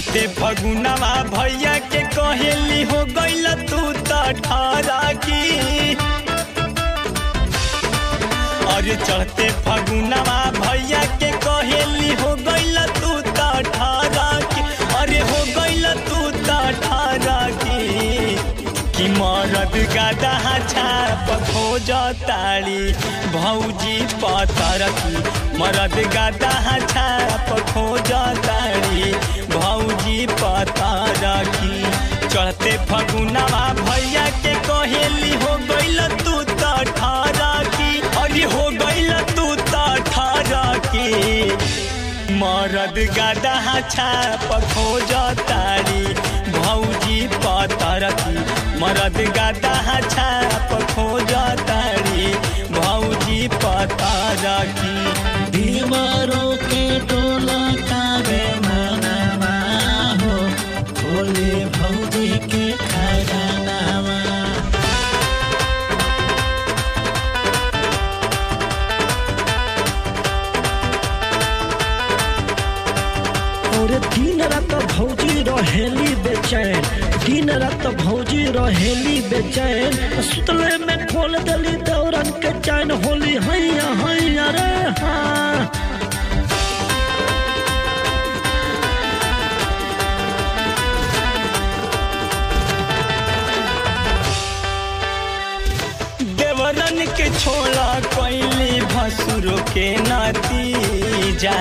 चढ़ते फगुनवा भैया के कहेली हो गइल तू त ठारा की। अरे चढ़ते फगुनवा भैया के कहेली हो गइल तू त ठारा की। अरे हो गइल तू त ठारा की मरद गादा छाप खोजताड़ी भौजी पतर की। मरद गादा छाप खोजताड़ी भौजी पतर की। चढ़ते फगुनवा भैया के कहेली हो गइल तू त ठारा की। अरे हो गइल तू त ठारा की मरद गादा छाप खोजताड़ी भौजी पतर की। मरद गादा छाप खोजताड़ी भौजी पतर की। दीवारों के टोला कावे मनावा हो बोले भौजी के खजानावा। और दिन रात भौजी रहेली बेचैन, दिन रात भौजी रहेली बेचैन। सुतले में खोल दली दौरन के चैन होली हैया हैया रे हाँ। देवरन के छोला कैली भसुरो के नतीजा।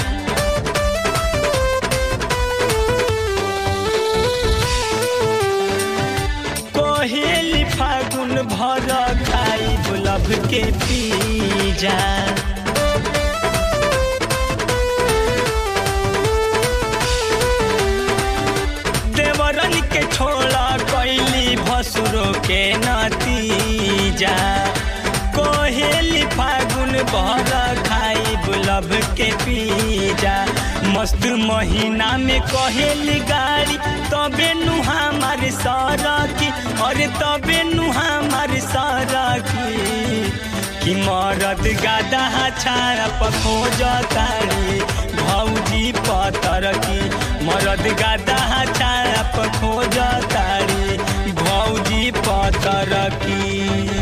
कहेली फागुन भर खाई गुलाब के पीजा। देवरन के छोड़ा कैली भसुरो के नतीजा। कहेली फागुन भर खाई गुलाब के पीजा। मस्त महीना में कहेली गाड़ी तबे नु हमार सारा की। अरे तबे नु हमार सारा की मरद गादा छाप खोजताड़ी भौजी पतर की। मरद गादा छाप खोजताड़ी भौजी पतर की।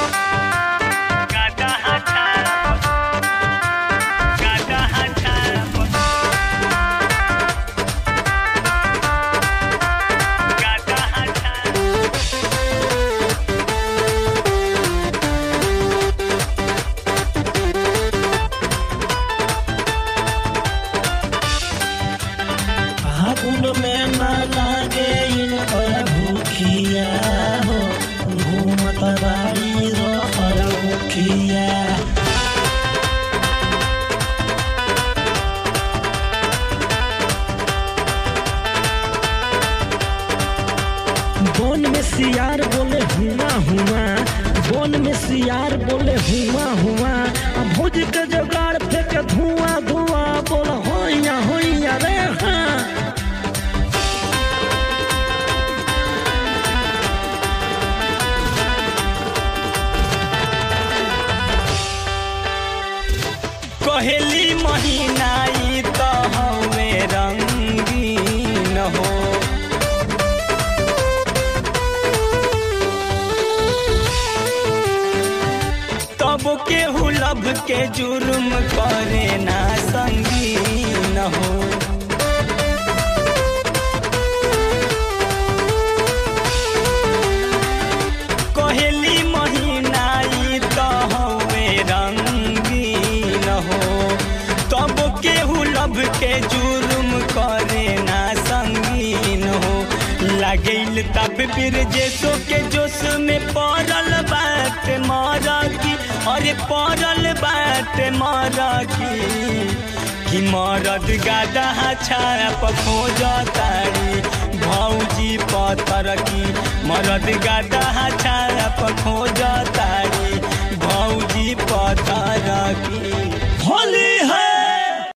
फागुन में न लागे इनकर भूखिया हो घूमत बाड़ी रहर मुखिया। वन में सियार बोले हुआ हुआ, वन में सियार बोले हुआ हुआ। भोज के जुगाड़ फेंक धुआं धुआं बोल होइया होइया रे हाँ। कहेली महीना ई त हवे रंगीन हो। तब केहू लब के जुर्म करे ना संगीन हो। कहेली महीना ई त हवे रंगीन हो। तब केहू लब के जुर्म करे ना संगीन हो। लागेल तब फिर जैसो के जोश में पड़ल बात मारा की। अरे पड़ल बात मारा की मरद गादा छाप खोजताड़ी भौजी पतर की। मरद गादा छाप खोजताड़ी भौजी पतर की।